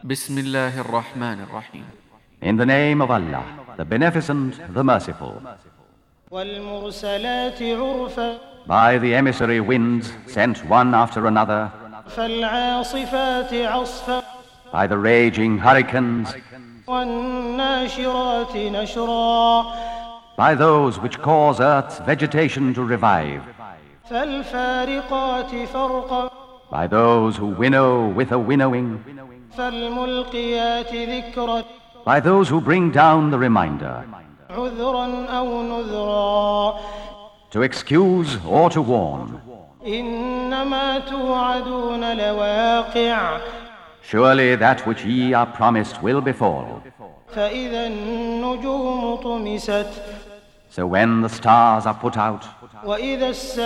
Bismillahir Rahmanir Rahim. In the name of Allah, the Beneficent, the Merciful. وَالْمُرْسَلَاتِ عُرْفًا By the emissary winds sent one after another, فَالْعَاصِفَاتِ عَصْفًا by the raging hurricanes, وَالنَّاشِرَاتِ نَشْرًا by those which cause earth's vegetation to revive, فَالْفَارِقَاتِ فَرْقًا by those who winnow with a winnowing, فَالْمُلْقِيَاتِ ذِكْرًا by those who bring down the reminder, عُذْرًا أَوْ نُذْرًا to excuse or to warn. إِنَّمَا تُوعَدُونَ لَوَاقِعٌ Surely that which ye are promised will befall. فَإِذَا النُّجُومُ طُمِسَتْ So when the stars are put out, وَإِذَا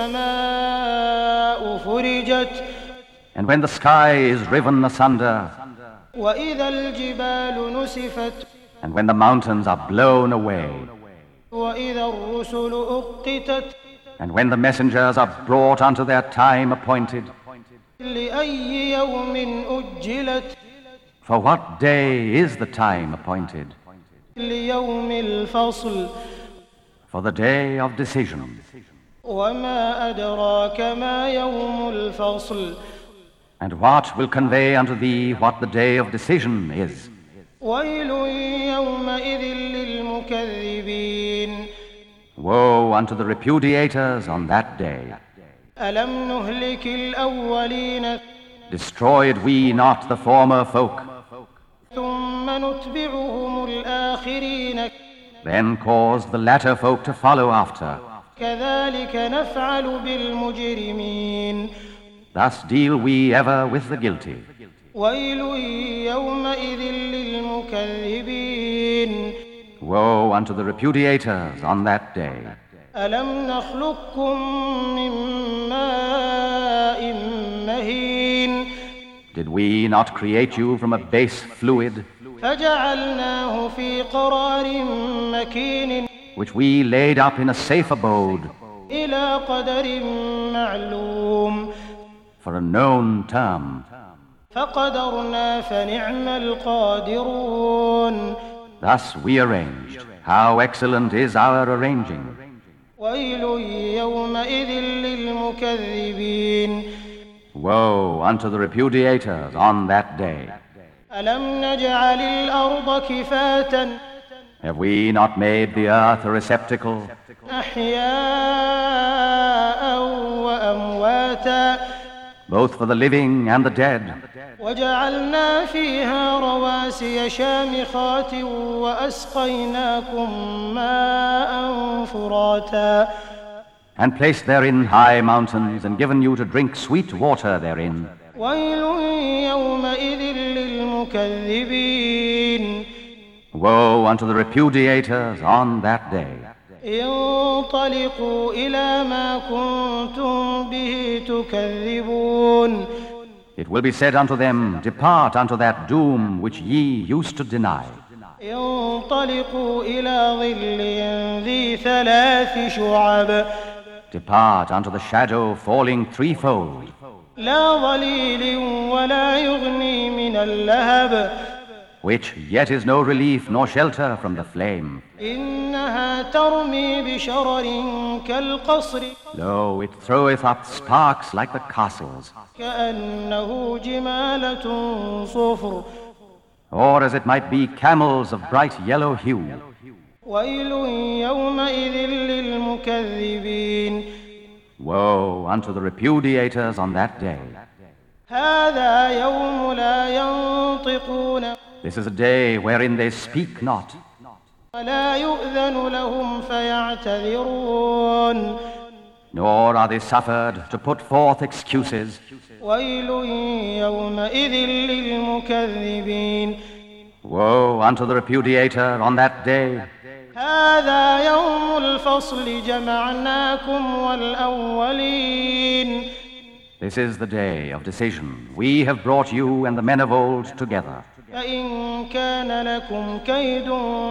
السَّمَاءُ فُرِجَتْ and when the sky is riven asunder, وَإِذَا الْجِبَالُ نُسِفَتْ and when the mountains are blown away, وَإِذَا الرُّسُلُ أُقِّتَتْ and when the messengers are brought unto their time appointed, لِأَيِّ يَوْمٍ أُجِّلَتْ for what day is the time appointed? لِيَوْمِ الْفَصْلِ For the day of decision. وَمَا أَدْرَاكَ مَا يَوْمُ الْفَصْلِ And what will convey unto thee what the day of decision is? وَيْلٌ يَوْمَئِذٍ لِلْمُكَذِّبِينَ Woe unto the repudiators on that day. أَلَمْ نُهْلِكِ الْأَوَّلِينَ Destroyed we not the former folk, ثُمَّ نُتْبِعُهُمُ الْآخِرِينَ then caused the latter folk to follow after. كَذَلِكَ نَفْعَلُ بِالْمُجْرِمِينَ Thus deal we ever with the guilty. وَيْلٌ يَوْمَئِذٍ لِلْمُكَذِّبِينَ Woe unto the repudiators on that day. أَلَمْ نَخْلُقكُّم مِّن مَّاءٍ مَّهِينٍ Did we not create you from a base fluid, فَجَعَلْنَاهُ فِي قَرَارٍ مَّكِينٍ which we laid up in a safe abode إِلَى قَدَرٍ مَّعْلُومٍ for a known term? فَقَدَرْنَا فَنِعْمَ الْقَادِرُونَ Thus we arranged. How excellent is our arranging. وَيْلٌ يَوْمَئِذٍ لِلْمُكَذِّبِينَ Woe unto the repudiators on that day. أَلَمْ نَجْعَلِ الْأَرْضَ كِفَاتًا Have we not made the earth a receptacle, أَحْيَاءً وَأَمْوَاتًا both for the living and the dead? وَجَعَلْنَا فِيهَا رَوَاسِيَ شَامِخَاتٍ وَأَسْقَيْنَاكُم مَّاءً فُرَاتًا And placed therein high mountains, and given you to drink sweet water therein. وَيْلٌ يَوْمَئِذٍ لِلْمُكَذِّبِينَ Woe unto the repudiators on that day. انطلقوا إلى ما كنتم به تكذبون It will be said unto them, Depart unto that doom which ye used to deny. انطلقوا إلى ظل ذي ثلاث شعب Depart unto the shadow falling threefold, لا ظليل ولا يغني من اللهب which yet is no relief nor shelter from the flame. إنها ترمي بشرر كالقصر Lo, it throweth up sparks like the castles, كأنه جمالة صفر or as it might be camels of bright yellow hue. ويل يومئذ للمكذبين Woe unto the repudiators on that day. هذا يوم لا ينطقون This is a day wherein they speak not, ولا يؤذن لهم فيعتذرون nor are they suffered to put forth excuses. ويل يومئذ للمكذبين Woe unto the repudiator on that day. هذا يوم الفصل جمعناكم والأولين This is the day of decision. We have brought you and the men of old together. فإن كان لكم كيد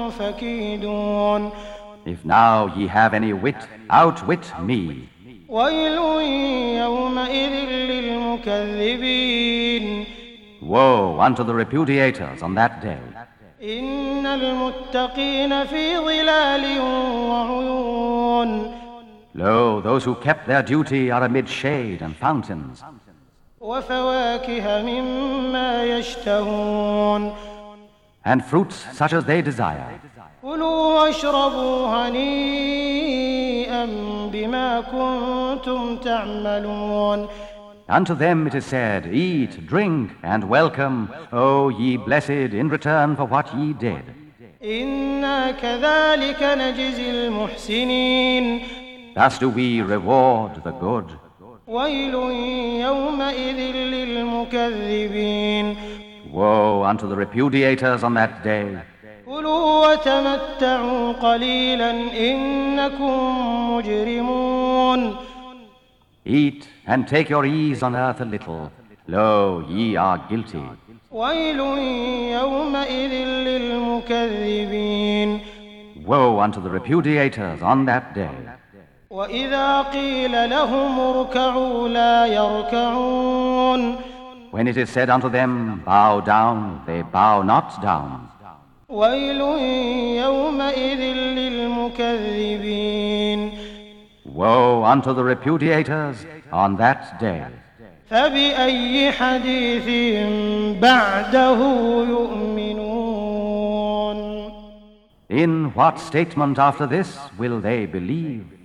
فكيدون If now ye have any wit, outwit me. ويل يومئذ للمكذبين Woe unto the repudiators on that day. إن المتقين في ظلال وعيون Lo, those who kept their duty are amid shade and fountains, وفواكه مما يشتهون and fruits such as they desire. كلوا واشربوا هنيئا بما كنتم تعملون Unto them it is said, Eat, drink, and welcome, O ye blessed, in return for what ye did. إنا كذلك نجزي المحسنين Thus do we reward the good. ويل يومئذ للمكذبين Woe unto the repudiators on that day. كلوا وتمتعوا قليلا إنكم مجرمون Eat and take your ease on earth a little. Lo, ye are guilty. ويل يومئذ للمكذبين Woe unto the repudiators on that day. وإذا قيل لهم اركعوا لا يركعون When it is said unto them, Bow down, they bow not down. ويل يومئذ للمكذبين Woe unto the repudiators on that day. فبأي حديث بعده يؤمنون In what statement after this will they believe?